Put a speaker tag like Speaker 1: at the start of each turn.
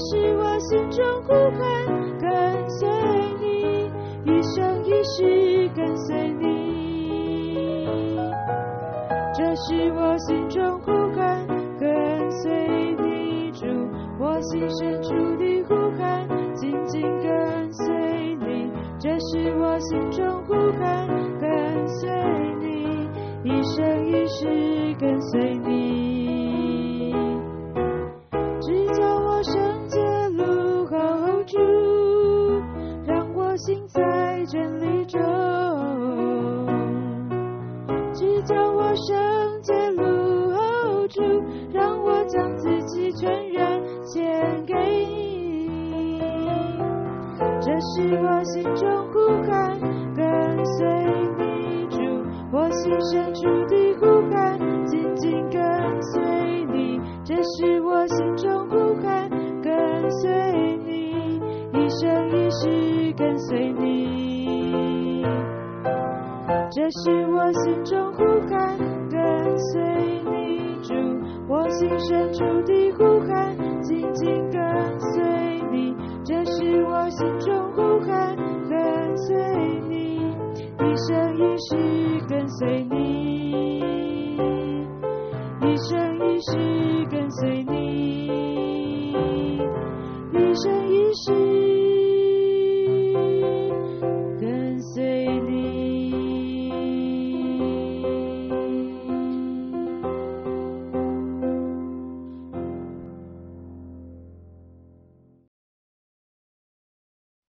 Speaker 1: 是我心中呼喊，跟随你，一生一世跟随你。这是我心中呼喊，跟随你，主，我心深处的呼喊，紧紧跟随你。这是我心中呼喊，跟随你，一生一世跟随你。只叫我圣洁路后主，让我行在真理中。只叫我圣洁路后主，让我将自己全然献给你。这是我心中呼喊，跟随你，主，我心深处的呼喊，紧紧跟随你。这是我心中呼喊，跟随你，一生一世跟随你。这是我心中呼喊，跟随你，主，我心深处的呼喊，紧紧跟随你。这是我心中呼喊，跟随你，一生一世跟随你，一生一世跟随你，一生一世